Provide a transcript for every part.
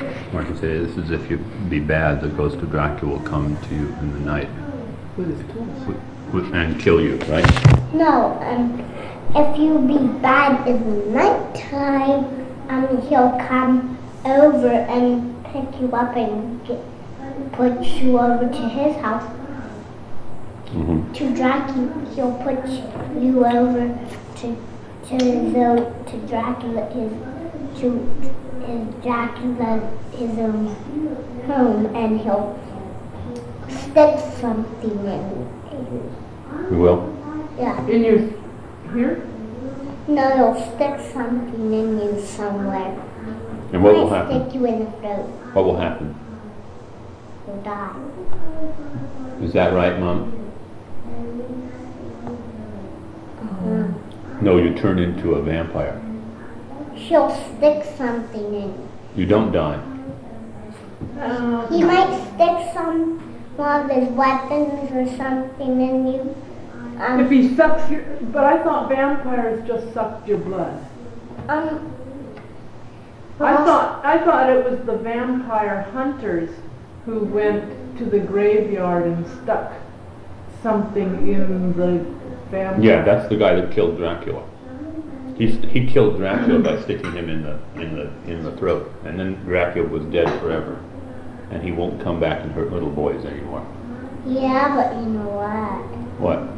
Martin said, this is if you be bad, the ghost of Dracula will come to you in the night. With his tools. And kill you, right? No, if you be bad in the nighttime, he'll come over and pick you up and put you over to his house. Mm-hmm. To Dracula, he'll put you over to Dracula his home, and he'll stick something in you. You will? Yeah. In your here? No, he'll stick something in you somewhere. And what will Might happen? stick you in the throat. What will happen? You'll die. Is that right, Mom? Uh-huh. No, you turn into a vampire. She'll stick something in you. You don't die. He might stick some of his weapons or something in you. If he sucks your, but I thought vampires just sucked your blood. I thought it was the vampire hunters who went to the graveyard and stuck something in the vampire. Yeah, that's the guy that killed Dracula. He killed Dracula by sticking him in the throat, and then Dracula was dead forever, and he won't come back and hurt little boys anymore. Yeah, but you know what? What?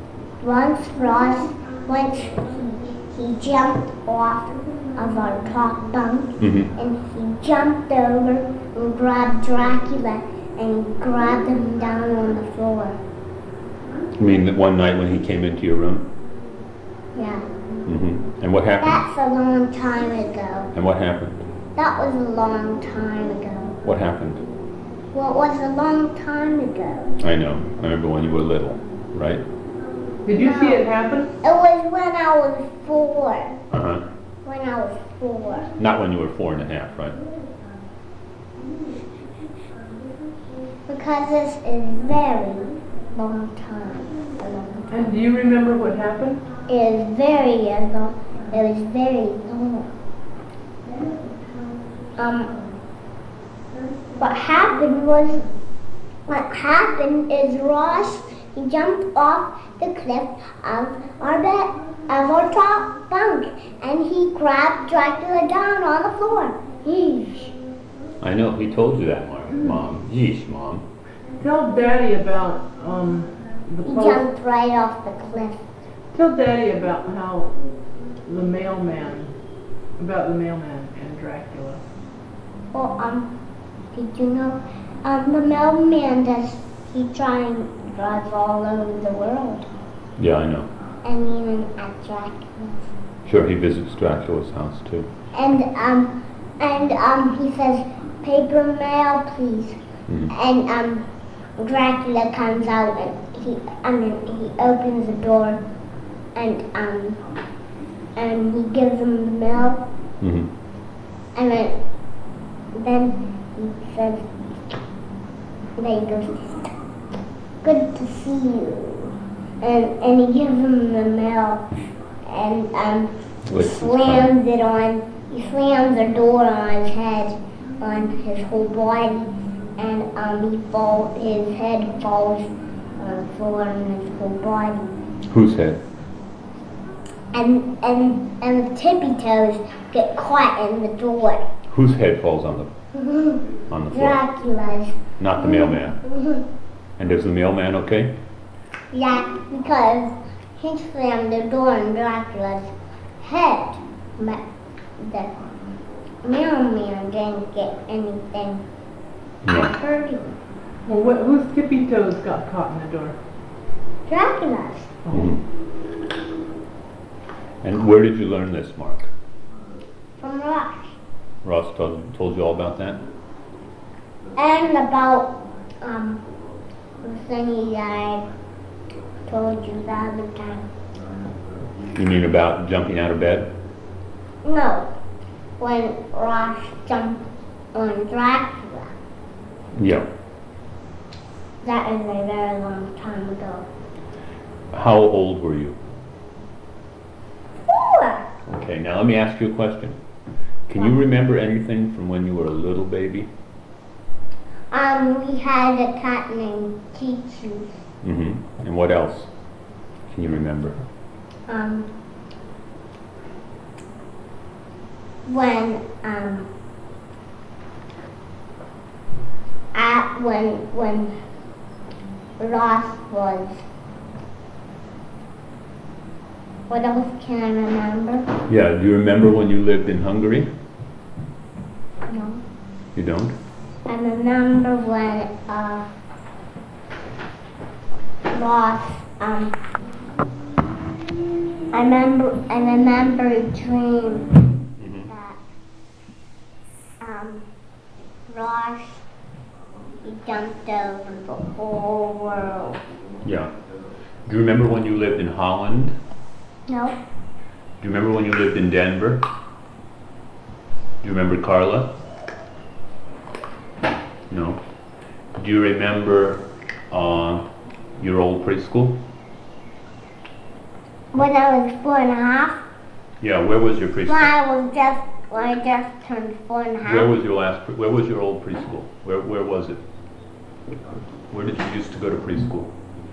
Once he jumped off of our top bunk, Mm-hmm. and he jumped over and grabbed Dracula and grabbed him down on the floor. You mean that one night when he came into your room? Yeah. Mm-hmm. And what happened? That's a long time ago. And what happened? That was a long time ago. What happened? Well, it was a long time ago. I know. I remember when you were little, right? Did you see it happen? It was when I was 4. Uh-huh. When I was 4. Not when you were 4.5, right? Because this is very long time. A long time. And do you remember what happened? It is very long. It was very long. What happened is Ross, he jumped off the cliff of our top bunk, and he grabbed Dracula down on the floor. Yeesh. I know. He told you that, Mom. Yeesh, Mom. Tell Daddy about the He post. jumped right off the cliff. Tell Daddy about how the mailman and Dracula. Well, did you know, the mailman he drives all over the world, Yeah, I know. and even at Dracula's. Sure, he visits Dracula's house too. And he says, paper mail, please. Mm-hmm. And Dracula comes out, and he opens the door, and he gives him the mail, Mm-hmm. and then he says, then he goes, good to see you, and he gives him the mail, and Which slams it on. He slams the door on his head, on his whole body, and his head falls on the floor and his whole body. Whose head? And the tippy toes get caught in the door. Whose head falls on the floor? Dracula's. Not the mailman. And is the mailman okay? Yeah, because he slammed the door on Dracula's head. But the mailman didn't get anything. No. I heard him. Well, whose tippy toes got caught in the door? Dracula's. Mhm. And where did you learn this, Mark? From Ross. Ross told you all about that? And about the thingy that I told you the other time. You mean about jumping out of bed? No, when Ross jumped on Dracula. Yeah. That is a very long time ago. How old were you? 4. Okay, now let me ask you a question. Can you remember anything from when you were a little baby? We had a cat named Chichu. Mm-hmm. And what else can you remember? When Ross was. What else can I remember? Yeah, do you remember when you lived in Hungary? No. You don't? I remember when Ross. I remember a dream Mm-hmm. that Ross, he jumped over the whole world. Yeah. Do you remember when you lived in Holland? No. Do you remember when you lived in Denver? Do you remember Carla? No. Do you remember your old preschool? When I was 4.5. Yeah, where was your preschool? When I just turned 4.5. Where was your old preschool? Where was it? Where did you used to go to preschool?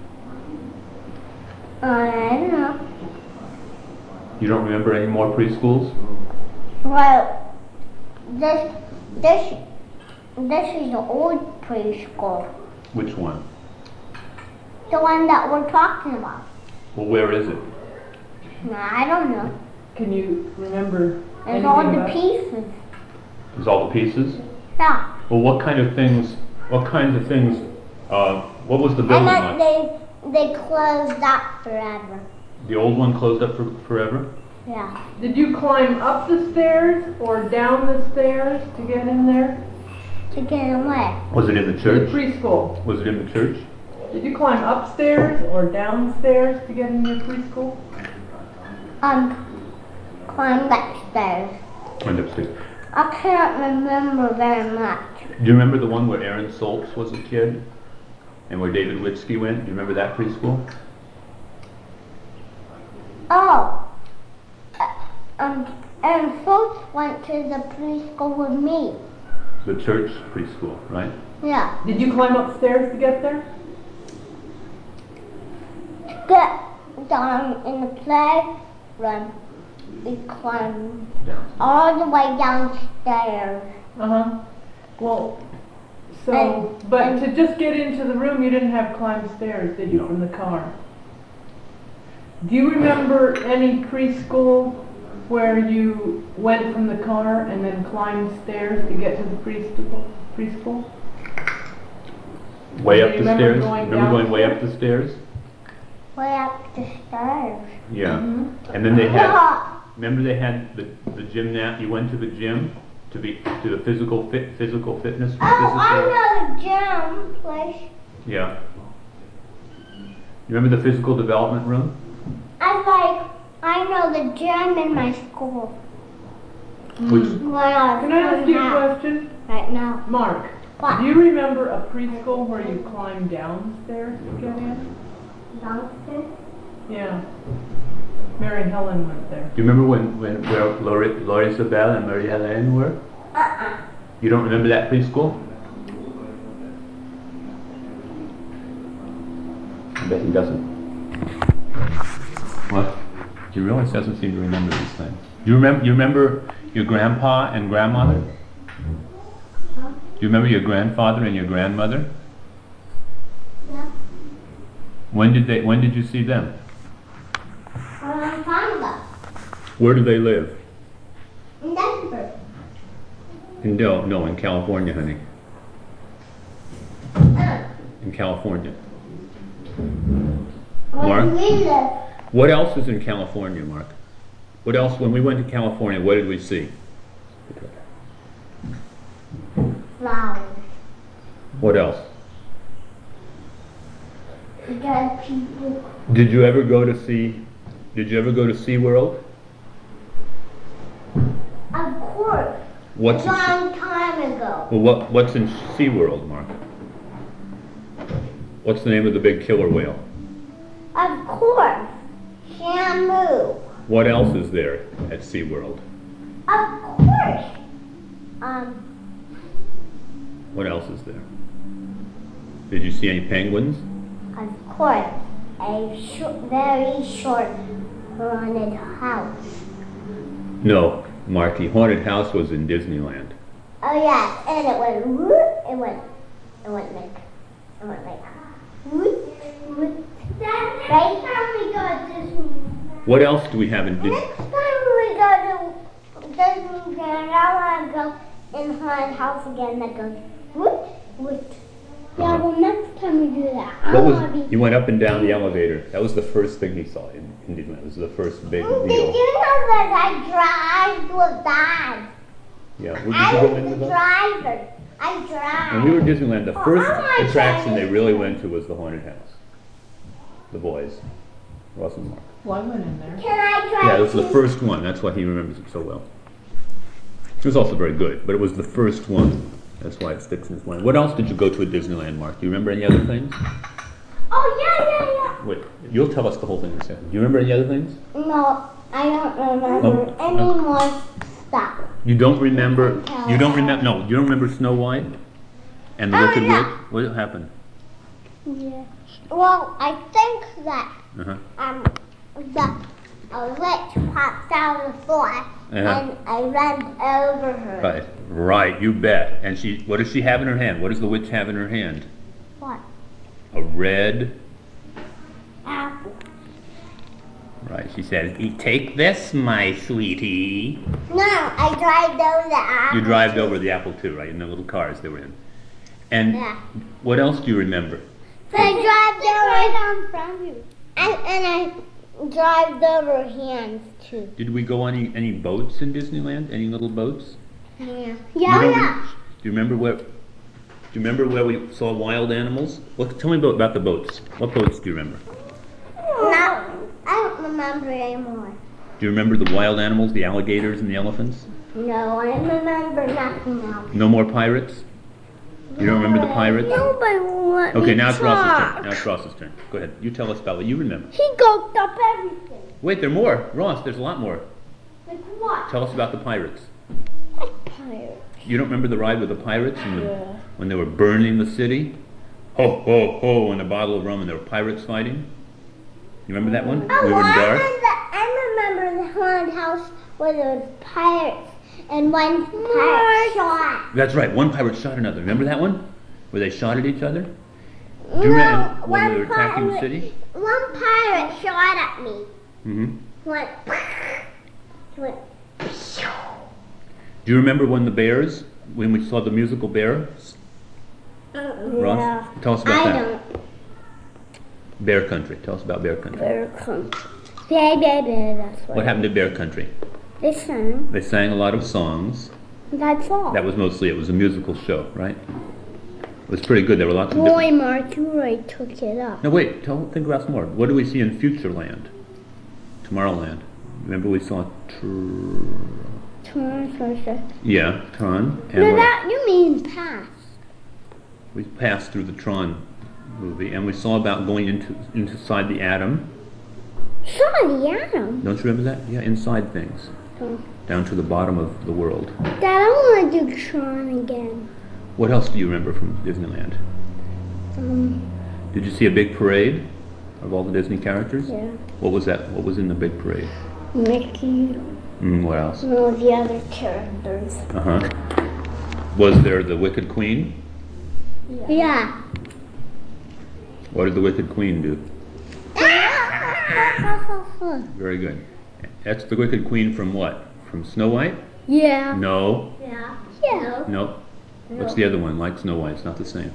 I don't know. You don't remember any more preschools? Well, this is the old preschool. Which one? The one that we're talking about. Well, where is it? No, I don't know. Can you remember There's anything all the about it? pieces. Is all the pieces? Yeah. Well, what kinds of things, what was the building And then like? they closed up forever. The old one closed up forever? Yeah. Did you climb up the stairs or down the stairs to get in there? To get away. Was it in the To the church? preschool. Was it in the church? Did you climb upstairs or downstairs to get in your preschool? Climbed upstairs. Went upstairs. I can't remember very much. Do you remember the one where Aaron Soltz was a kid? And where David Litsky went? Do you remember that preschool? Oh. And folks went to the preschool with me. The church preschool, right? Yeah. Did you climb upstairs to get there? To get down in the playroom, we climbed all the way downstairs. Uh-huh. Well, so, And- but and- to just get into the room, you didn't have to climb stairs, did you, No. from the car? Do you remember any preschool where you went from the car and then climbed stairs to get to the preschool? Way Do up you the remember stairs? going Remember going way up downstairs? the stairs? Way up the stairs. Yeah. Mhm. And then they had, Yeah. remember they had the gym you went to the gym to the physical fitness. Oh, I know the gym place. Yeah. You remember the physical development room? I know the gym in my school. Which, When I was Can I ask you a 4.5. question? Right now. Mark, What? do you remember a preschool where you climbed downstairs to get in? Downstairs? Yeah. Mary Helen went there. do you remember where Lori Isabel and Mary Helene were? You don't remember that preschool? I bet he doesn't. What? Do you realize he doesn't seem to remember these things? Do you remember your grandpa and grandmother? Do you remember your grandfather and your grandmother? Yeah. When did you see them? I found them. Where do they live? In Denver. No, in California, honey. In California. Where Mark? do we live? What else is in California, Mark? What else, when we went to California, what did we see? Flowers. What else? Dead people. Did you ever go to SeaWorld? Of course. What's A long time ago. well, what's in SeaWorld, Mark? What's the name of the big killer whale? Of course. Shamu. What else is there at SeaWorld? Of course. course. What else is there? Did you see any penguins? Of course, very short haunted house. No, Marky. Haunted house was in Disneyland. Oh yeah, and it went whoop, it went like whoop, whoop. Right time we go to Disney. What else do we have in Disney? Next time we go to Disneyland, I want to go in haunted house again that goes whoop, whoop. Yeah, well next time we do that, I What want to was? be. He went up and down the elevator. That was the first thing he saw in Disneyland. It was the first big Did deal. you know that I drive with Dad? Yeah. Where did I you go was into the that? driver. I drive. When we were in Disneyland, the first I attraction they tried. really went to was the haunted house. The boys, Ross and Mark. Well, I went in there. Can I drive? Yeah, it was the too? first one. That's why he remembers it so well. It was also very good, but it was the first one. That's why it sticks in his mind. What else did you go to at Disneyland, Mark? Do you remember any other things? Oh yeah. Wait, you'll tell us the whole thing in a second. Do you remember any other things? No, I don't remember any more stuff. You don't remember? You don't remember? No, you don't remember Snow White and the Oh, Wicked yeah. Witch? What happened? Yeah. Well, I think that Uh-huh. a witch popped out of the floor and I ran over her. Right, you bet. And she, what does she have in her hand? What does the witch have in her hand? What? A red. Apple. Right, she said, "Take this, my sweetie." No, I drive over the apple. You drive over the apple too, right? In the little cars they were in. And Yeah. what else do you remember? I drive over from you. And I drive over hands too. Did we go on any boats in Disneyland? Any little boats? Yeah. You Yeah, don't yeah. Do you remember where? Do you remember where we saw wild animals? Tell me about the boats. What boats do you remember? No, I don't remember anymore. Do you remember the wild animals, the alligators and the elephants? No, I remember nothing else. No more pirates? You don't remember the pirates? Nobody will let Okay, me now it's Ross's talk. turn. Now it's Ross's turn. Go ahead. You tell us about what you remember. He gulped up everything. Wait, there are more. Ross, there's a lot more. Like what? Tell us about the pirates. Pirate. You don't remember the ride with the pirates and Yeah. when they were burning the city? Ho, ho, ho, and a bottle of rum and there were pirates fighting? You remember that one? Oh, We were in Dark? I remember the haunted house where there was pirates and one pirate shot. That's right, one pirate shot another. Remember that one? Where they shot at each other? Do you No, remember when one we were attacking the pirate- city? One pirate shot at me. Mm-hmm. Went. Went. Do you remember when when we saw the musical bears? Ross, Yeah. tell us about I that. don't. Bear Country. Tell us about Bear Country. Bear country. Baby, that's What happened to Bear Country? They sang. They sang a lot of songs. That's all. That was mostly, it was a musical show, right? It was pretty good. There were lots of different... Boy, Mark, you already took it up. No, wait. Think about some more. What do we see in Futureland? Tomorrowland. Remember we saw... Yeah, Tron. And No, what- that you mean past. we passed through the Tron movie, and we saw about going inside the atom. Sorry, Adam. Don't you remember that? Yeah, inside things. Down to the bottom of the world. Dad, I want to do Tron again. What else do you remember from Disneyland? Did you see a big parade of all the Disney characters? Yeah. What was that? What was in the big parade? Mickey. What else? And all the other characters. Uh-huh. Was there the Wicked Queen? Yeah. What did the Wicked Queen do? Very good. That's the Wicked Queen from what? From Snow White? Yeah. No. Yeah. Yeah. No. What's the other one? Like Snow White, it's not the same.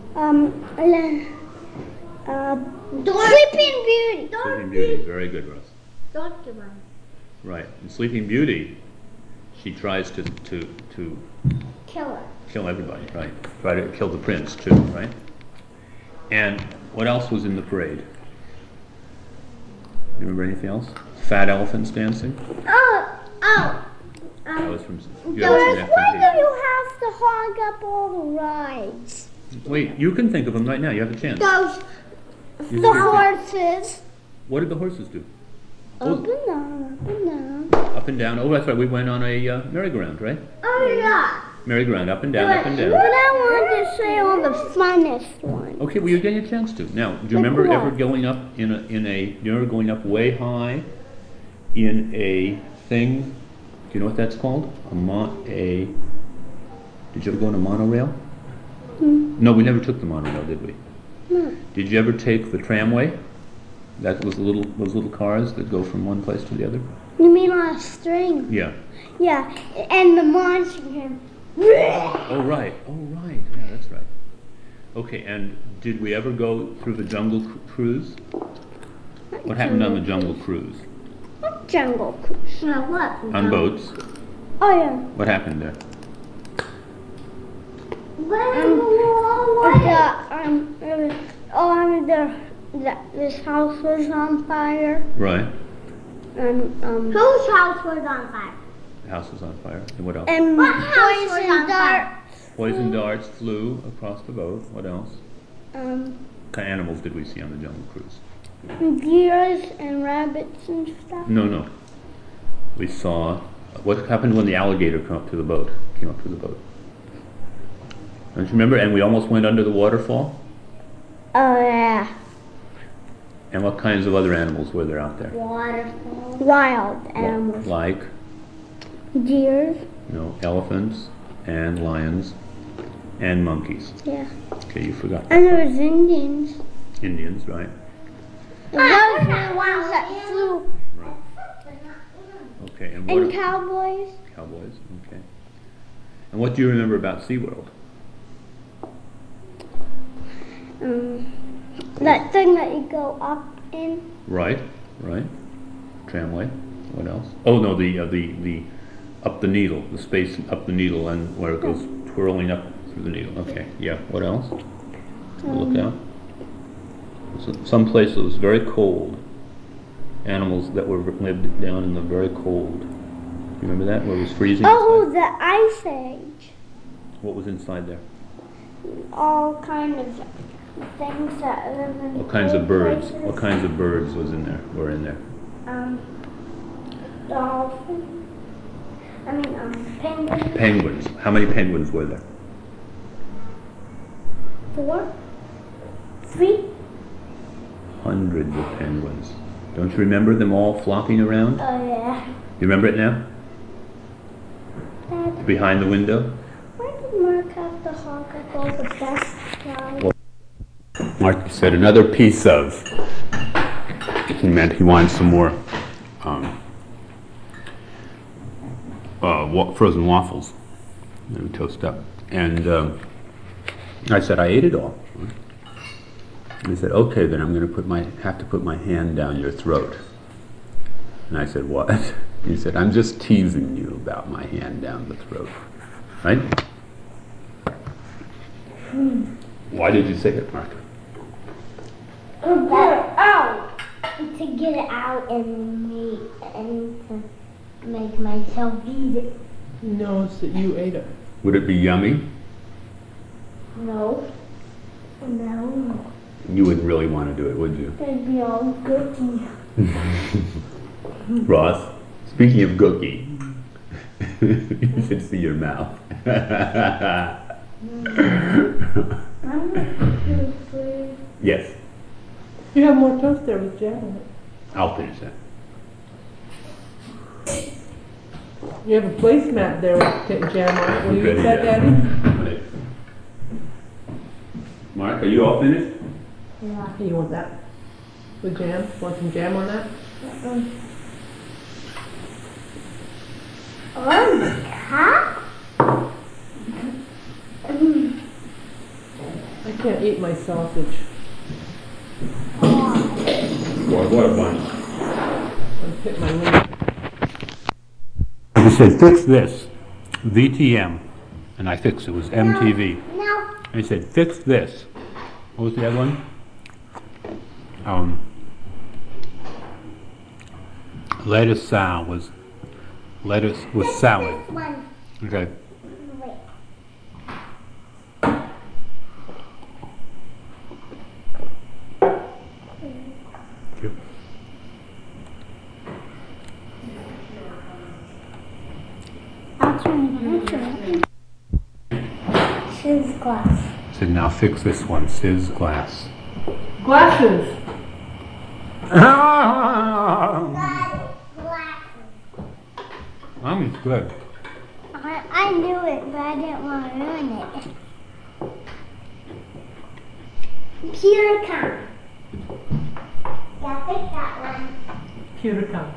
Sleeping Beauty. Sleeping Beauty, very good, Russ. Document. Right. In Sleeping Beauty, she tries to Killer. kill everybody, right? Try to kill the prince too, right? And what else was in the parade? You remember anything else? Fat elephants dancing? That was from. You haven't seen that Why from do you have to hog up all the rides? Wait, you can think of them right now. You have a chance. Those, You the can think. horses. What did the horses do? Up and down, up and down. Up and down. Oh, that's right. We went on a merry-go-round, right? Oh yeah. Merry-go-round, up and down, up and But down. I wanted to say on the funnest one. Okay, well, you're getting a chance to. Now, do you remember ever going up you ever going up way high in a thing? Do you know what that's called? Did you ever go on a monorail? No, we never took the monorail, did we? No. Did you ever take the tramway? That was those little cars that go from one place to the other? You mean on a string? Yeah. Yeah, and the monster can. Oh, right. Yeah, that's right. Okay, and did we ever go through the Jungle Cruise? What happened on the Jungle Cruise? Jungle Cruise. No, what? On boats? Oh yeah. What happened there? This house was on fire. Right. And whose house was on fire? The house was on fire. And what else? And what house was on fire? Poison darts flew across the boat. What else? Um, What kind of animals did we see on the Jungle Cruise? deers and rabbits and stuff. No. We saw what happened when the alligator came up to the boat. Don't you remember? And we almost went under the waterfall. Oh yeah. And what kinds of other animals were there out there? Waterfall. Wild animals. Like Deers. elephants and lions and monkeys. Yeah. Okay, you forgot. And there was Indians. Indians, right? Those were the ones that flew. Right. Okay, and And cowboys. Cowboys, okay. And what do you remember about SeaWorld? That thing that you go up in. Right. Tramway. What else? Oh no, the up the needle, the space up the needle, and where it goes twirling up through the needle. Okay, yeah. What else? Look out. Some place that was very cold. Animals that lived down in the very cold. You remember that? Where it was freezing? Oh, inside? the Ice Age. What was inside there? All kind of things that live in. What kinds of birds? places. What kinds of birds were in there? Dolphins. Penguins. Penguins. How many penguins were there? 4, 3. Hundreds of penguins. Don't you remember them all flocking around? Oh yeah. You remember it now? Dad, Behind the window? why did Mark have to honk at all the best guys? Mark said another piece of. He meant he wanted some more frozen waffles. They were toast up. And I said, I ate it all. And he said, okay, then I'm going to have to put my hand down your throat. And I said, what? He said, I'm just teasing you about my hand down the throat. Right? Why did you say it, Mark? To get it out. To get it out and to make myself eat it. He knows that you ate it. Would it be yummy? No. You wouldn't really want to do it, would you? It'd be all gooky. Ross, speaking of gookie, you should see your mouth. I'm not too afraid. Yes, You have more toast there with jam on it. I'll finish that. You have a placemat there with jam on it. Will you Good eat that, idea. Daddy? Right. Mark, are you all finished? Yeah. You want that? With jam? Want some jam on that? Oh, the cat? I can't eat my sausage. Boy, what a bunch. I'll hit my lip. He said, fix this. VTM. And I fixed it. It was MTV. No. And he said, fix this. What was the other one? Lettuce was salad. This one. Okay. Wait. Sizz glass. So now fix this one, Sizz glass. Glasses. Mommy's good. I knew it, but I didn't want to ruin it. Here it comes. Yeah, fix that one. Here it comes.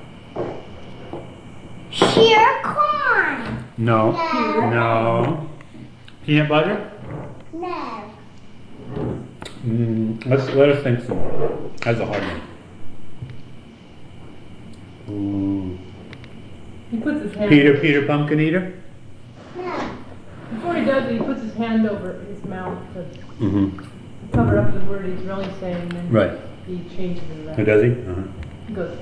Sheer corn. No. No. No. Peanut butter? No. Let us think some more. That's a hard one. Ooh. He puts his hand. Peter Pumpkin Eater? No. Before he does it, he puts his hand over his mouth to Mm-hmm. cover up the word he's really saying, and then Right. he changes it Who around. does he? Uh-huh. He goes,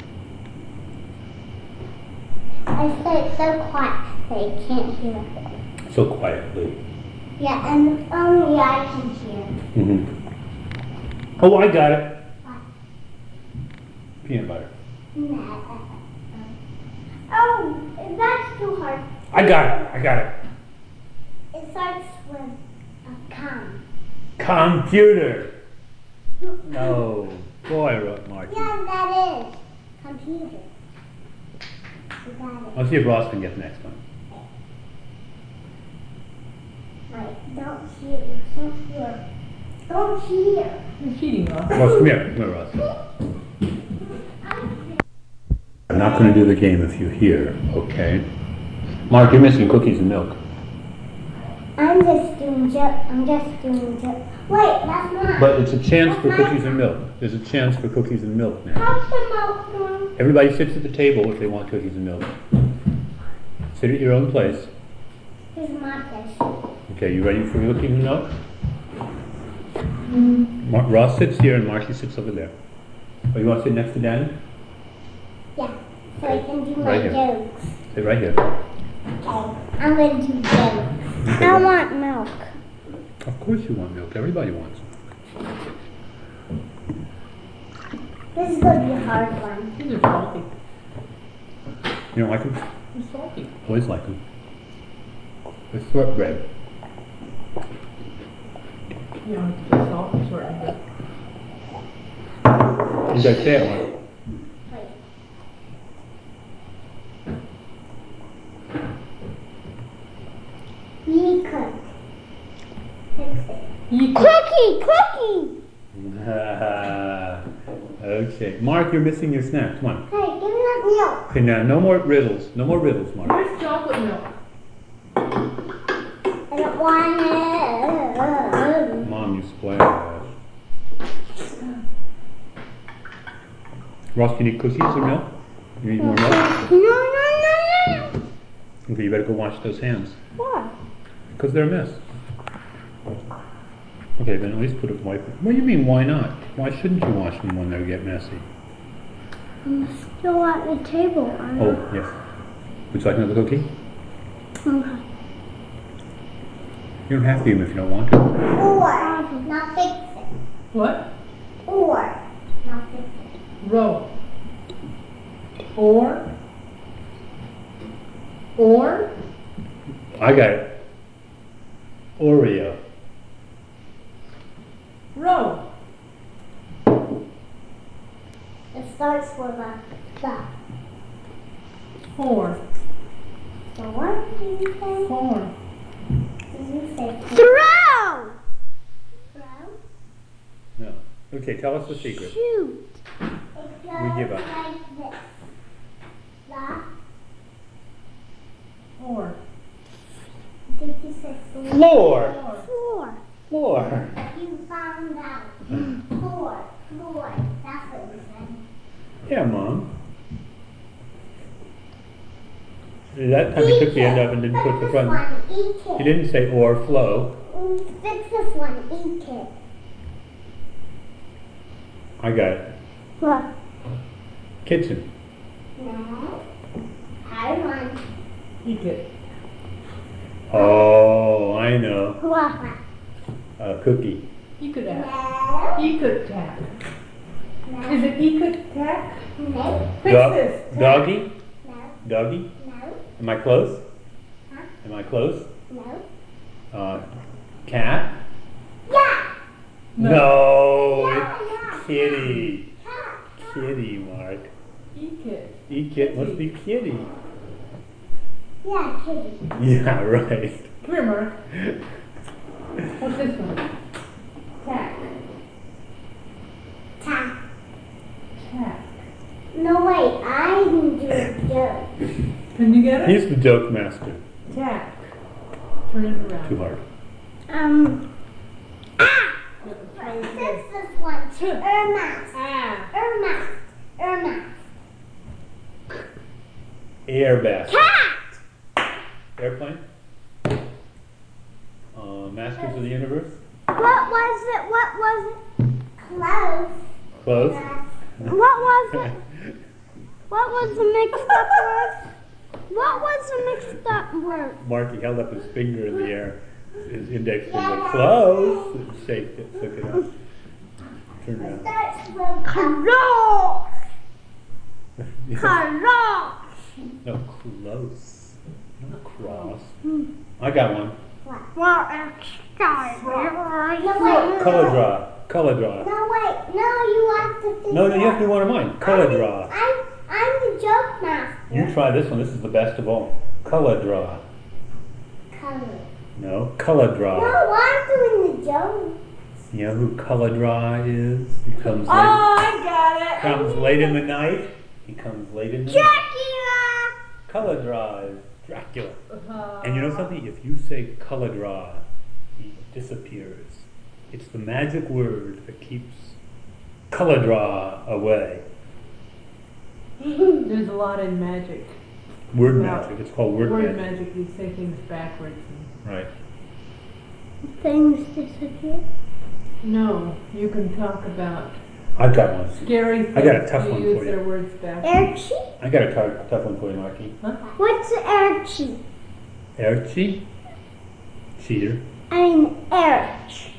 I say it so quiet they can't hear. So quietly. Yeah, and only I can hear. Mm-hmm. Oh, I got it. Peanut butter. No. Oh, that's too hard. I got it. It starts with a com. Computer. No. Boy, Marky. Yeah, that is. Computer. You got it. I'll see if Ross can get the next one. Wait, don't hear. Don't hear. Don't hear. you're cheating, Ross. Ross, come here. Come here, Ross. I'm not going to do the game if you hear, okay? Mark, you're missing cookies and milk. I'm just doing Wait, that's not. But it's a chance for cookies and milk. There's a chance for cookies and milk now. How's the milk one? Everybody sits at the table if they want cookies and milk. Sit at your own place. Here's my place. Okay, you ready for cookies and milk? Ross sits here and Marcy sits over there. Oh, you want to sit next to Danny? Yeah, so I can do my Right here. jokes. Sit right here. Okay, I'm going to do jokes. I want milk. Of course you want milk. Everybody wants. This is going to be a hard one. These are salty. You don't like them? They're salty. Always like them. It's shortbread. You don't have to put salt and shortening. You gotta say it one. Wait. You cook. Fix it. You could. Cookie! Okay. Mark, you're missing your snack. Come on. Hey, give me that milk. Okay, now no more riddles. No more riddles, Mark. Where's chocolate milk? I don't want it. Mom, you splash. Ross, do you need cookies or milk? You need more milk? No. Okay, you better go wash those hands. What? Because they're a mess. Okay, then at least put a wipe. What do you mean, why not? Why shouldn't you wash them when they get messy? I'm still at the table. Oh, yes. Would you like another cookie? Okay. You don't have to even if you don't want to. Or, not fix it. What? Or, not fix it. Row. Or. I got it. Oreo. Row. It starts with a the. Four. So what did you say? Four. Did you say throw? Throw? No. Okay, tell us the secret. Shoot. It goes give up. like this. The. Four. Did you say floor? Floor. Floor. Floor. You found out. Floor. That's what you said. Yeah, Mom. That time you took the end up and didn't put the front. Eat it. You didn't say or flow. Fix this one. Eat it. I got it. What? Kitchen. No. I want. Eat it. Oh, I know. What? A cookie. You could ask. No. Ecoot tack. No. Is it Ecoot tack? No. Fix Dog- this. Tack. Doggy? No. Doggy? No. Am I close? Huh? Am I close? No. Cat? Yeah. No, Yeah, it's yeah. kitty. Cat. Kitty, Mark. E-kit. E-kit must be kitty. Yeah, kitty. Yeah, right. Come here, Mark. What's this one? Tack. Cat. Tack. No, wait, I can do a joke. Can you get it? He's the joke master. Tack. Turn it around. Too hard. This one. Irma. Ah. Irma. Irma. Air basket. Cat. Airplane? Masters of the Universe? What was it? What was it? Close. Close? What was it? What was the mixed up word? What was the mixed up word? Marky held up his finger in the air, his index finger. Close! And shake it, shook it up. Turn around. Starts with close. Close. No, close. Not cross. I got one. Well, it's starting. No, wait. Color draw. Color draw. No, wait. No, you have to think. No, you have to do one of mine. Color draw. I'm the joke master. You try this one. This is the best of all. Color draw. Color. No, color draw. No, I'm doing the joke. You know who color draw is? He comes late. I got it. Comes late in the night. He comes late in the night. Dracula. Color draw is Dracula. And you know something? If you say color draw, he disappears. It's the magic word that keeps color draw away. There's a lot in magic. Word Wow. magic. It's called word, Word magic. magic, you say things backwards. Right. Things disappear. No, you can talk about I've got one. scary things. I got a tough you one use for you. their words backwards. Archie? I got a tough one for you, Marky. What's Archie? Archie? Cheater. I'm Arch.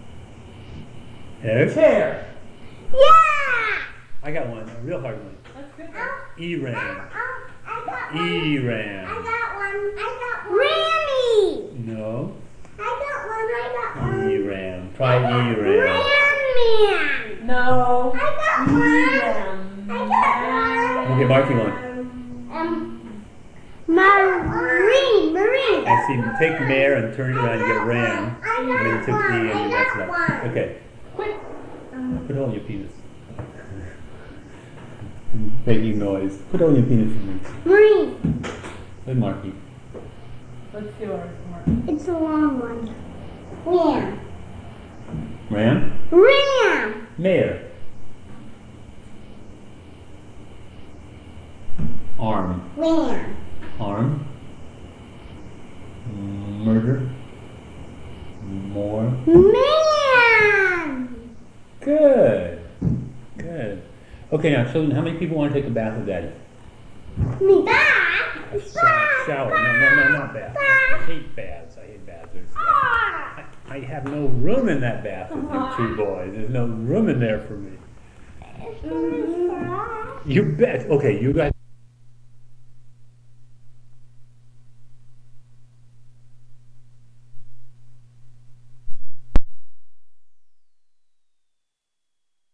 Arch? Chair. Yeah! I got one. A real hard one. That's good. Eran. I got one. Eran. I got one. Rammy! No. I got one. Eran. Try Eran. Ram-man! No. I got one. I got one. Okay, Marky one. Marine. I see. Take mare and turn it around. You get a ram. And then you took E and you mess it up. Okay. Quick. Put it on your penis. Making noise. Put it on your penis for me. Marine. Hey, Marky. What's yours, Mark? It's a long one. Ram. Ram? Ram. Mare. Arm. Ram. Arm. Murder. More. Man. Good. Good. Okay, now children, how many people want to take a bath with Daddy? Me back. Shower. No, not bath. I hate baths. I have no room in that bath with you two boys. There's no room in there for me. You bet. Okay, you guys.